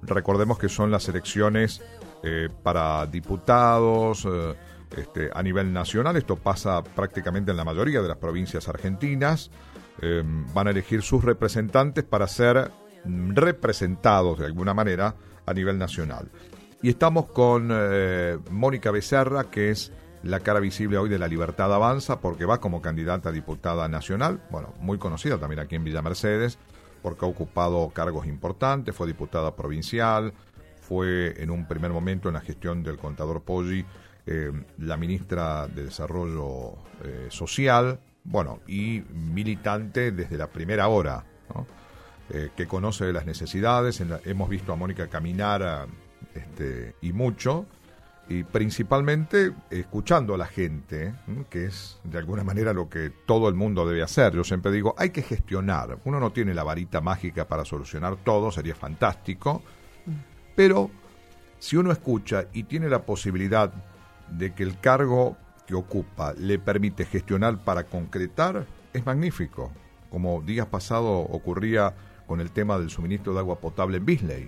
recordemos que son las elecciones para diputados a nivel nacional. Esto pasa prácticamente en la mayoría de las provincias argentinas. Van a elegir sus representantes para ser representados de alguna manera a nivel nacional. Y estamos con Mónica Becerra, que es la cara visible hoy de La Libertad Avanza, porque va como candidata a diputada nacional, bueno, muy conocida también aquí en Villa Mercedes, porque ha ocupado cargos importantes, fue diputada provincial, fue en un primer momento en la gestión del contador Poggi, la ministra de Desarrollo Social, bueno, y militante desde la primera hora, ¿no? Que conoce de las necesidades. Hemos visto a Mónica caminar y mucho, y principalmente escuchando a la gente, que es de alguna manera lo que todo el mundo debe hacer. Yo siempre digo, hay que gestionar. Uno no tiene la varita mágica para solucionar todo, sería fantástico, pero si uno escucha y tiene la posibilidad de que el cargo que ocupa le permite gestionar para concretar, es magnífico. Como días pasados ocurría con el tema del suministro de agua potable en Beasley.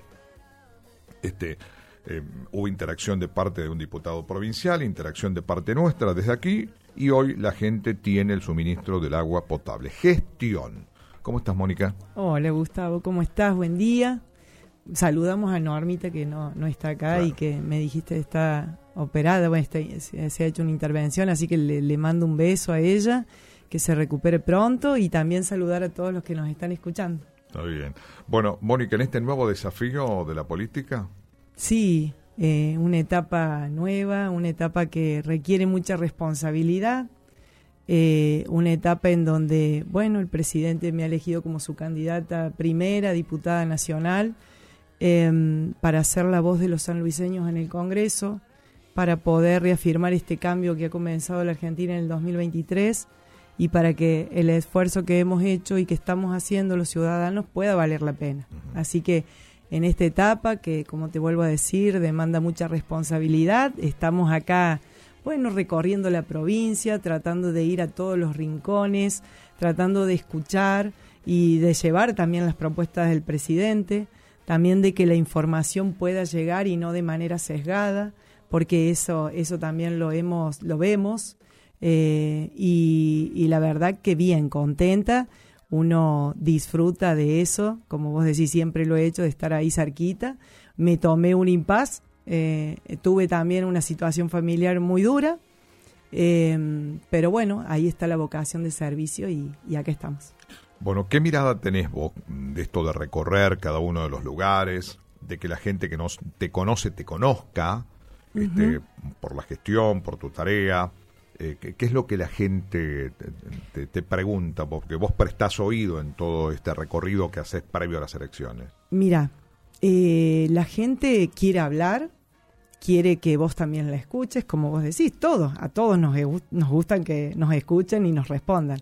Hubo interacción de parte de un diputado provincial, interacción de parte nuestra desde aquí, y hoy la gente tiene el suministro del agua potable. Gestión. ¿Cómo estás, Mónica? Hola, Gustavo, ¿cómo estás? Buen día. Saludamos a Normita, que no está acá, claro, y que me dijiste está operada, bueno, se ha hecho una intervención, así que le mando un beso a ella, que se recupere pronto, y también saludar a todos los que nos están escuchando. Está bien. Bueno, Mónica, en este nuevo desafío de la política... Sí, una etapa nueva, una etapa que requiere mucha responsabilidad, una etapa en donde, bueno, el presidente me ha elegido como su candidata primera, diputada nacional, para ser la voz de los sanluiseños en el Congreso, para poder reafirmar este cambio que ha comenzado la Argentina en el 2023 y para que el esfuerzo que hemos hecho y que estamos haciendo los ciudadanos pueda valer la pena. Así que en esta etapa, que como te vuelvo a decir, demanda mucha responsabilidad, estamos acá, bueno, recorriendo la provincia, tratando de ir a todos los rincones, tratando de escuchar y de llevar también las propuestas del presidente, también de que la información pueda llegar y no de manera sesgada, porque eso también lo vemos, y la verdad que bien, contenta. Uno disfruta de eso, como vos decís, siempre lo he hecho, de estar ahí cerquita. Me tomé un impas, tuve también una situación familiar muy dura, pero bueno, ahí está la vocación de servicio y acá estamos. Bueno, ¿qué mirada tenés vos de esto de recorrer cada uno de los lugares, de que la gente que no te conoce te conozca, por la gestión, por tu tarea? ¿Qué es lo que la gente te pregunta? Porque vos prestás oído en todo este recorrido que haces previo a las elecciones. Mira, la gente quiere hablar, quiere que vos también la escuches, como vos decís, a todos nos gustan que nos escuchen y nos respondan.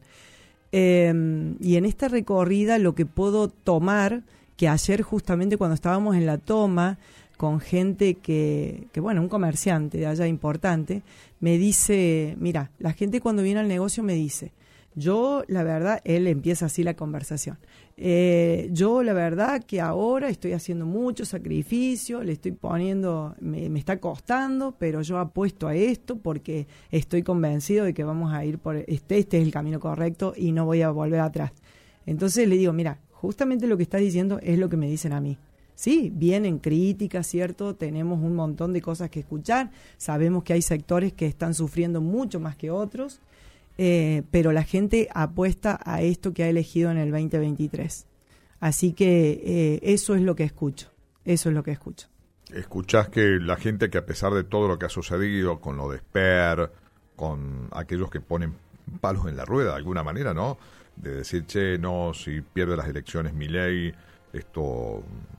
Y en esta recorrida lo que puedo tomar, que ayer justamente cuando estábamos en la toma, con gente que bueno, un comerciante de allá importante, me dice, mira, la gente cuando viene al negocio me dice, yo la verdad, él empieza así la conversación, yo la verdad que ahora estoy haciendo mucho sacrificio, le estoy poniendo, me está costando, pero yo apuesto a esto porque estoy convencido de que vamos a ir por este es el camino correcto y no voy a volver atrás. Entonces le digo, mira, justamente lo que estás diciendo es lo que me dicen a mí. Sí, vienen críticas, ¿cierto? Tenemos un montón de cosas que escuchar, sabemos que hay sectores que están sufriendo mucho más que otros, pero la gente apuesta a esto que ha elegido en el 2023. Así que eso es lo que escucho, Escuchás que la gente que a pesar de todo lo que ha sucedido con lo de Esper, con aquellos que ponen palos en la rueda de alguna manera, ¿no? De decir, che, no, si pierde las elecciones Milei, esto...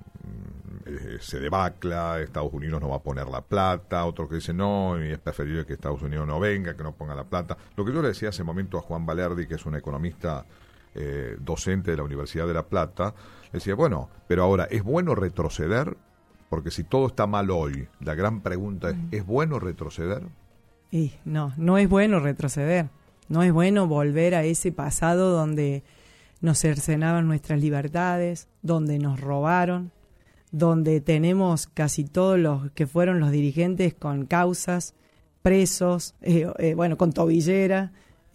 se debacla, Estados Unidos no va a poner la plata, otros que dicen no, y es preferible que Estados Unidos no venga, que no ponga la plata. Lo que yo le decía hace un momento a Juan Valerdi, que es un economista docente de la Universidad de La Plata, le decía, bueno, pero ahora, ¿es bueno retroceder? Porque si todo está mal hoy, la gran pregunta ¿es bueno retroceder? Y no es bueno retroceder, no es bueno volver a ese pasado donde nos cercenaban nuestras libertades, donde nos robaron, donde tenemos casi todos los que fueron los dirigentes con causas, presos, con tobillera,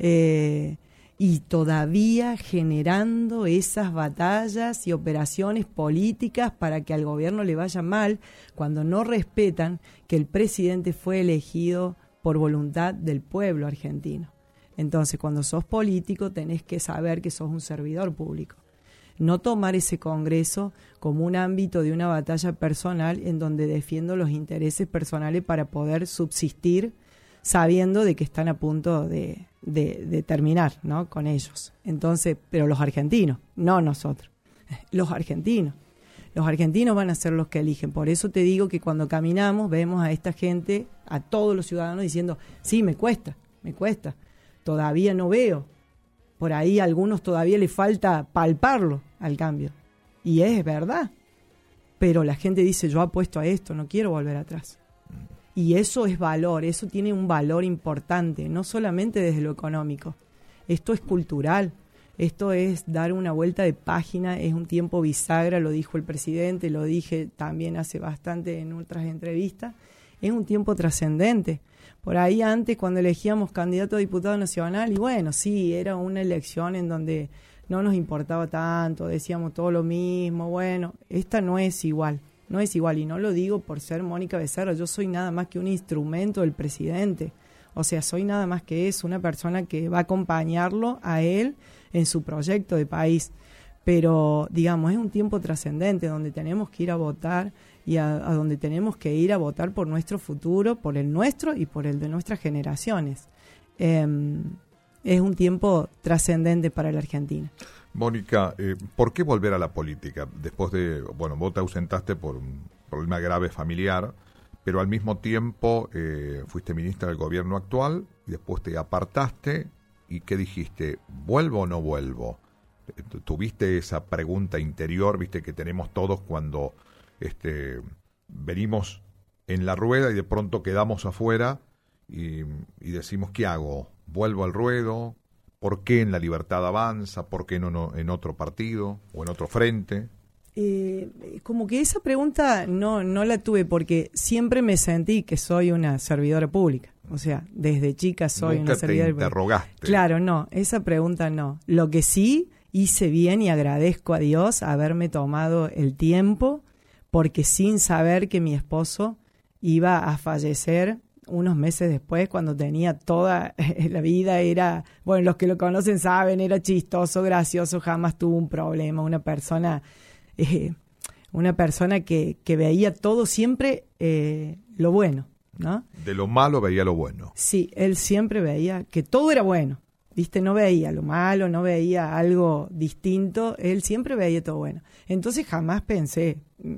y todavía generando esas batallas y operaciones políticas para que al gobierno le vaya mal, cuando no respetan que el presidente fue elegido por voluntad del pueblo argentino. Entonces, cuando sos político, tenés que saber que sos un servidor público. No tomar ese congreso como un ámbito de una batalla personal en donde defiendo los intereses personales para poder subsistir, sabiendo de que están a punto de terminar, ¿no?, con ellos. Entonces, pero los argentinos, no nosotros, los argentinos van a ser los que eligen. Por eso te digo que cuando caminamos vemos a esta gente, a todos los ciudadanos diciendo, sí, me cuesta, todavía no veo. Por ahí a algunos todavía les falta palparlo al cambio. Y es verdad. Pero la gente dice, yo apuesto a esto, no quiero volver atrás. Y eso es valor, eso tiene un valor importante, no solamente desde lo económico. Esto es cultural, esto es dar una vuelta de página, es un tiempo bisagra, lo dijo el presidente, lo dije también hace bastante en otras entrevistas, es un tiempo trascendente. Por ahí antes, cuando elegíamos candidato a diputado nacional, y bueno, sí, era una elección en donde no nos importaba tanto, decíamos todo lo mismo, bueno, esta no es igual, y no lo digo por ser Mónica Becerra, yo soy nada más que un instrumento del presidente, o sea, soy nada más que eso, una persona que va a acompañarlo a él en su proyecto de país, pero digamos, es un tiempo trascendente donde tenemos que ir a votar y a donde tenemos que ir a votar por nuestro futuro, por el nuestro y por el de nuestras generaciones. Es un tiempo trascendente para la Argentina. Mónica, ¿por qué volver a la política? Después de, vos te ausentaste por un problema grave familiar, pero al mismo tiempo fuiste ministra del gobierno actual y después te apartaste y ¿qué dijiste? ¿Vuelvo o no vuelvo? ¿Tuviste esa pregunta interior, viste, que tenemos todos cuando venimos en la rueda y de pronto quedamos afuera y decimos, ¿qué hago? ¿Vuelvo al ruedo? ¿Por qué en La Libertad Avanza? ¿Por qué no en otro partido o en otro frente? Como que esa pregunta no la tuve porque siempre me sentí que soy una servidora pública. O sea, desde chica soy una servidora pública. ¿Nunca te interrogaste? Claro, no, esa pregunta no. Lo que sí hice bien y agradezco a Dios haberme tomado el tiempo, porque sin saber que mi esposo iba a fallecer unos meses después, cuando tenía toda la vida, era, bueno, los que lo conocen saben, era chistoso, gracioso, jamás tuvo un problema, una persona que veía todo siempre lo bueno, ¿no? De lo malo veía lo bueno. Sí, él siempre veía que todo era bueno, ¿viste? No veía lo malo, no veía algo distinto, él siempre veía todo bueno. Entonces jamás pensé,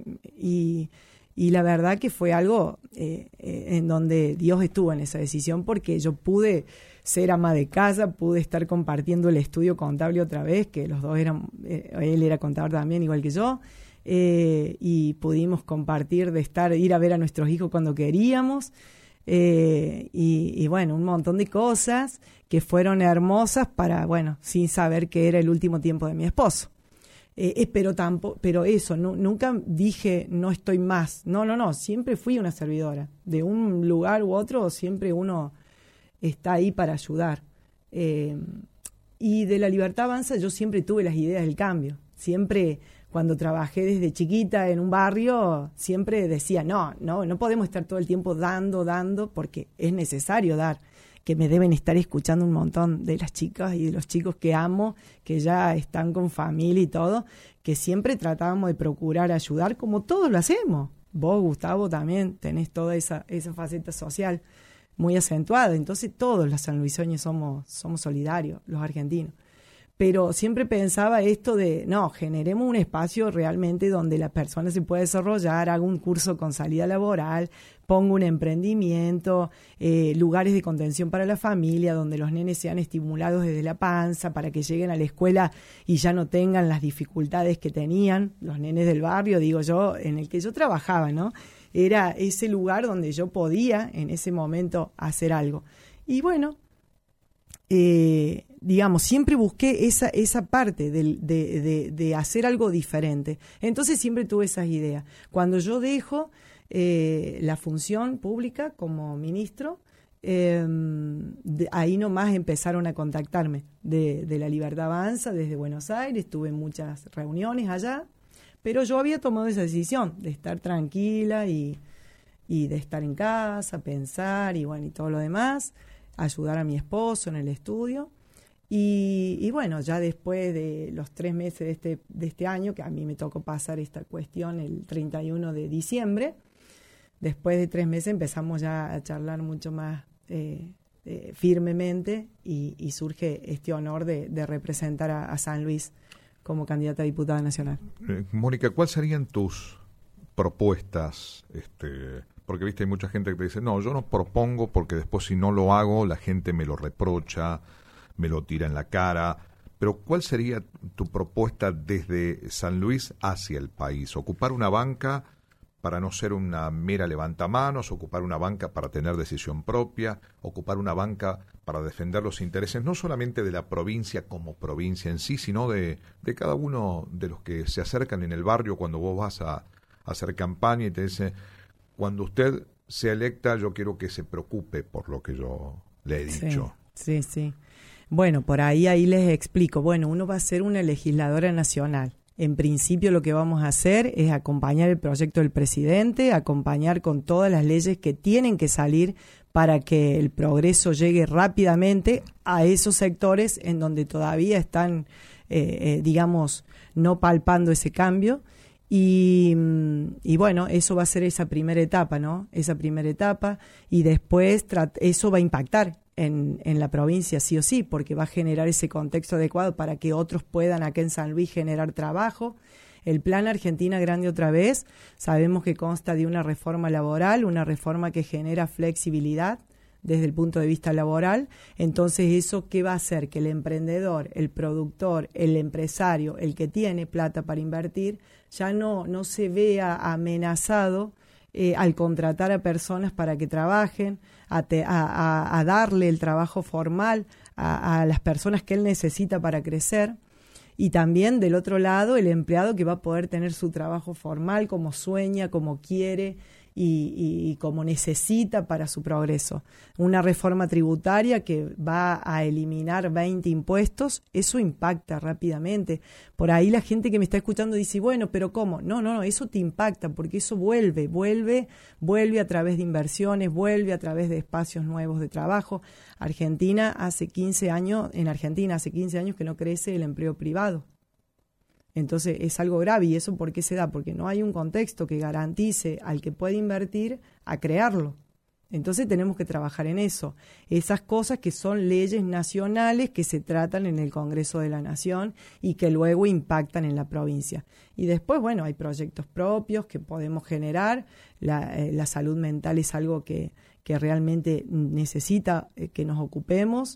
y la verdad que fue algo en donde Dios estuvo en esa decisión, porque yo pude ser ama de casa, pude estar compartiendo el estudio contable otra vez, que los dos eran, él era contador también, igual que yo, y pudimos compartir de ir a ver a nuestros hijos cuando queríamos, y bueno, un montón de cosas que fueron hermosas sin saber que era el último tiempo de mi esposo. Pero eso, nunca dije no estoy más, no, siempre fui una servidora, de un lugar u otro siempre uno está ahí para ayudar, y de La Libertad Avanza yo siempre tuve las ideas del cambio, siempre cuando trabajé desde chiquita en un barrio, siempre decía no podemos estar todo el tiempo dando, porque es necesario dar, que me deben estar escuchando un montón de las chicas y de los chicos que amo, que ya están con familia y todo, que siempre tratábamos de procurar ayudar, como todos lo hacemos. Vos, Gustavo, también tenés toda esa faceta social muy acentuada. Entonces todos los sanluiseños somos solidarios, los argentinos. Pero siempre pensaba esto de, generemos un espacio realmente donde la persona se pueda desarrollar, haga un curso con salida laboral, ponga un emprendimiento, lugares de contención para la familia, donde los nenes sean estimulados desde la panza para que lleguen a la escuela y ya no tengan las dificultades que tenían los nenes del barrio, digo yo, en el que yo trabajaba, ¿no? Era ese lugar donde yo podía en ese momento hacer algo. Y bueno, digamos, siempre busqué esa parte de hacer algo diferente. Entonces siempre tuve esas ideas. Cuando yo dejo la función pública como ministro, ahí nomás empezaron a contactarme de La Libertad Avanza desde Buenos Aires, tuve muchas reuniones allá, pero yo había tomado esa decisión de estar tranquila y de estar en casa, pensar y bueno, y todo lo demás, ayudar a mi esposo en el estudio. Y bueno, ya después de los 3 meses de este año, que a mí me tocó pasar esta cuestión el 31 de diciembre, después de 3 meses empezamos ya a charlar mucho más firmemente y surge este honor de representar a San Luis como candidata a diputada nacional. Mónica, ¿cuáles serían tus propuestas? Porque viste, hay mucha gente que te dice, no, yo no propongo porque después si no lo hago la gente me lo reprocha, me lo tira en la cara. Pero ¿cuál sería tu propuesta desde San Luis hacia el país? ¿Ocupar una banca para no ser una mera levantamanos, ocupar una banca para tener decisión propia, ocupar una banca para defender los intereses no solamente de la provincia como provincia en sí, sino de cada uno de los que se acercan en el barrio cuando vos vas a hacer campaña y te dice, cuando usted sea electa yo quiero que se preocupe por lo que yo le he dicho? Sí. Bueno, por ahí les explico. Bueno, uno va a ser una legisladora nacional. En principio lo que vamos a hacer es acompañar el proyecto del presidente, acompañar con todas las leyes que tienen que salir para que el progreso llegue rápidamente a esos sectores en donde todavía están, digamos, no palpando ese cambio. Y bueno, eso va a ser esa primera etapa, ¿no? Esa primera etapa y después eso va a impactar en la provincia sí o sí, porque va a generar ese contexto adecuado para que otros puedan acá en San Luis generar trabajo. El plan Argentina Grande Otra Vez, sabemos que consta de una reforma laboral, una reforma que genera flexibilidad desde el punto de vista laboral. Entonces, ¿eso qué va a hacer? Que el emprendedor, el productor, el empresario, el que tiene plata para invertir, ya no se vea amenazado al contratar a personas para que trabajen, a darle el trabajo formal a las personas que él necesita para crecer. Y también del otro lado el empleado que va a poder tener su trabajo formal como sueña, como quiere y como necesita para su progreso. Una reforma tributaria que va a eliminar 20 impuestos, eso impacta rápidamente. Por ahí la gente que me está escuchando dice, bueno, pero ¿cómo? No, eso te impacta porque eso vuelve a través de inversiones, vuelve a través de espacios nuevos de trabajo. En Argentina hace 15 años que no crece el empleo privado. Entonces es algo grave. ¿Y eso por qué se da? Porque no hay un contexto que garantice al que puede invertir a crearlo. Entonces tenemos que trabajar en eso. Esas cosas que son leyes nacionales que se tratan en el Congreso de la Nación y que luego impactan en la provincia. Y después, bueno, hay proyectos propios que podemos generar. La salud mental es algo que realmente necesita que nos ocupemos.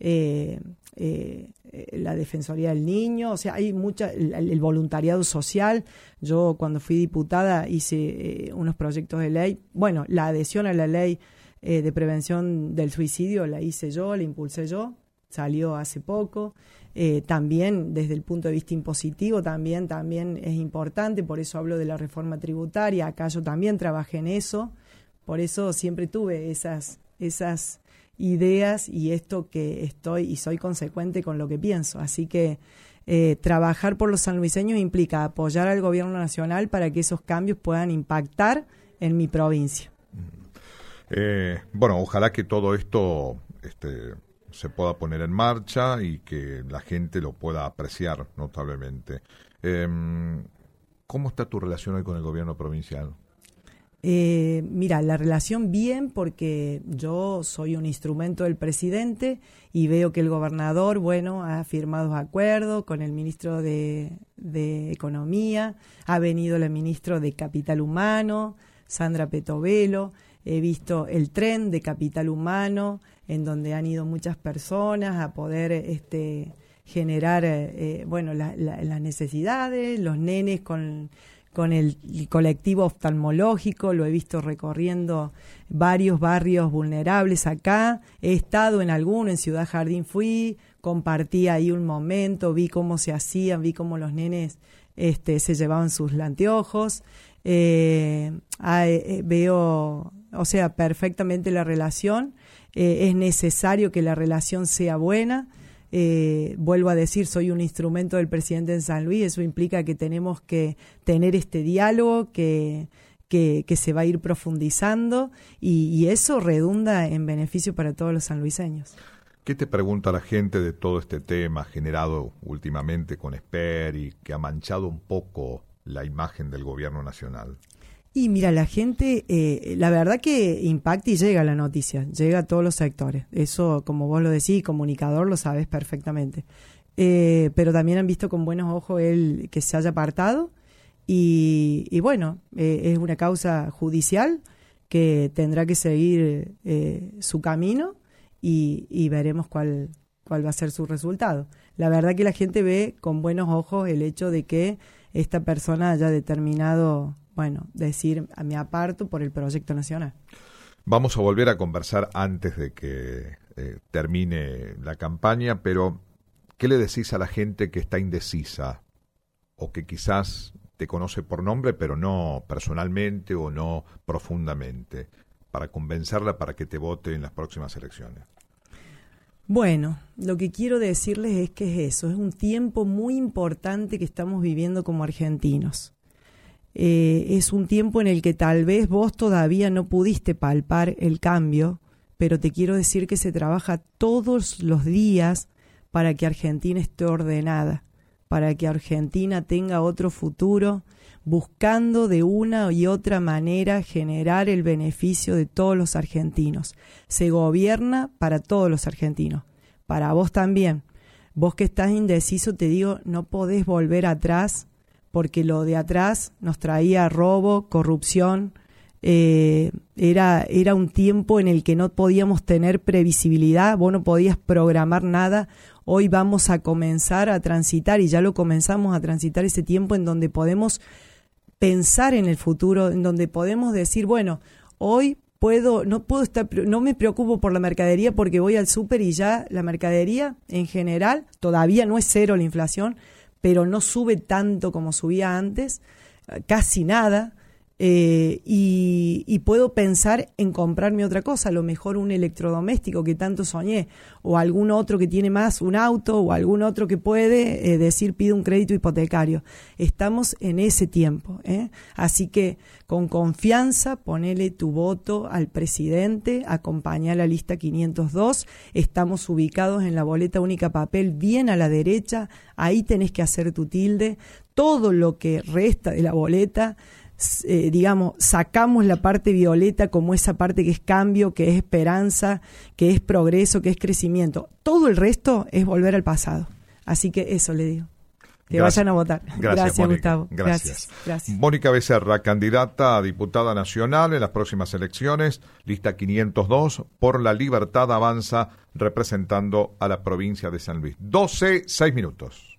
La Defensoría del Niño, o sea, hay el voluntariado social. Yo cuando fui diputada hice unos proyectos de ley, bueno, la adhesión a la ley de prevención del suicidio la hice yo, la impulsé yo, salió hace poco. También desde el punto de vista impositivo también es importante, por eso hablo de la reforma tributaria. Acá yo también trabajé en eso, por eso siempre tuve esas ideas y esto que soy consecuente con lo que pienso. Así que trabajar por los sanluiseños implica apoyar al gobierno nacional para que esos cambios puedan impactar en mi provincia. Bueno, ojalá que todo esto se pueda poner en marcha y que la gente lo pueda apreciar notablemente. ¿Cómo está tu relación hoy con el gobierno provincial? Mira, la relación bien, porque yo soy un instrumento del presidente y veo que el gobernador, bueno, ha firmado acuerdos con el ministro de Economía, ha venido el ministro de Capital Humano, Sandra Petovelo, he visto el tren de Capital Humano, en donde han ido muchas personas a poder generar, bueno, las necesidades, los nenes con el colectivo oftalmológico, lo he visto recorriendo varios barrios vulnerables acá, he estado en alguno, en Ciudad Jardín fui, compartí ahí un momento, vi cómo se hacían, vi cómo los nenes se llevaban sus anteojos. Veo, o sea, perfectamente la relación. Es necesario que la relación sea buena. Vuelvo a decir, soy un instrumento del presidente en San Luis. Eso implica que tenemos que tener este diálogo que se va a ir profundizando y eso redunda en beneficio para todos los sanluiseños. ¿Qué te pregunta la gente de todo este tema generado últimamente con Esper y que ha manchado un poco la imagen del gobierno nacional? Y mira, la gente, la verdad que impacta y llega la noticia, llega a todos los sectores. Eso, como vos lo decís, comunicador, lo sabes perfectamente. Pero también han visto con buenos ojos él que se haya apartado y bueno, es una causa judicial que tendrá que seguir su camino y veremos cuál va a ser su resultado. La verdad que la gente ve con buenos ojos el hecho de que esta persona haya determinado, bueno, decir, me aparto por el proyecto nacional. Vamos a volver a conversar antes de que termine la campaña, pero ¿qué le decís a la gente que está indecisa o que quizás te conoce por nombre pero no personalmente o no profundamente, para convencerla para que te vote en las próximas elecciones? Bueno, lo que quiero decirles es que es un tiempo muy importante que estamos viviendo como argentinos. Es un tiempo en el que tal vez vos todavía no pudiste palpar el cambio, pero te quiero decir que se trabaja todos los días para que Argentina esté ordenada, para que Argentina tenga otro futuro, buscando de una y otra manera generar el beneficio de todos los argentinos. Se gobierna para todos los argentinos, para vos también. Vos que estás indeciso, te digo, no podés volver atrás, porque lo de atrás nos traía robo, corrupción. Era un tiempo en el que no podíamos tener previsibilidad, vos no podías programar nada. Hoy vamos a comenzar a transitar, y ya lo comenzamos a transitar, ese tiempo en donde podemos pensar en el futuro, en donde podemos decir, bueno, hoy no me preocupo por la mercadería porque voy al súper y ya la mercadería en general, todavía no es cero la inflación, pero no sube tanto como subía antes, casi nada. Y puedo pensar en comprarme otra cosa, a lo mejor un electrodoméstico que tanto soñé, o algún otro que tiene más, un auto, o algún otro que puede decir pide un crédito hipotecario. Estamos en ese tiempo, así que con confianza ponele tu voto al presidente, acompañá la lista 502, estamos ubicados en la boleta única papel bien a la derecha, ahí tenés que hacer tu tilde, todo lo que resta de la boleta, sacamos la parte violeta como esa parte que es cambio, que es esperanza, que es progreso, que es crecimiento. Todo el resto es volver al pasado. Así que eso le digo. Que vayan a votar. Gracias Mónica. Gustavo. Gracias. Mónica Becerra, candidata a diputada nacional en las próximas elecciones, lista 502, por la Libertad Avanza, representando a la provincia de San Luis. 12:06.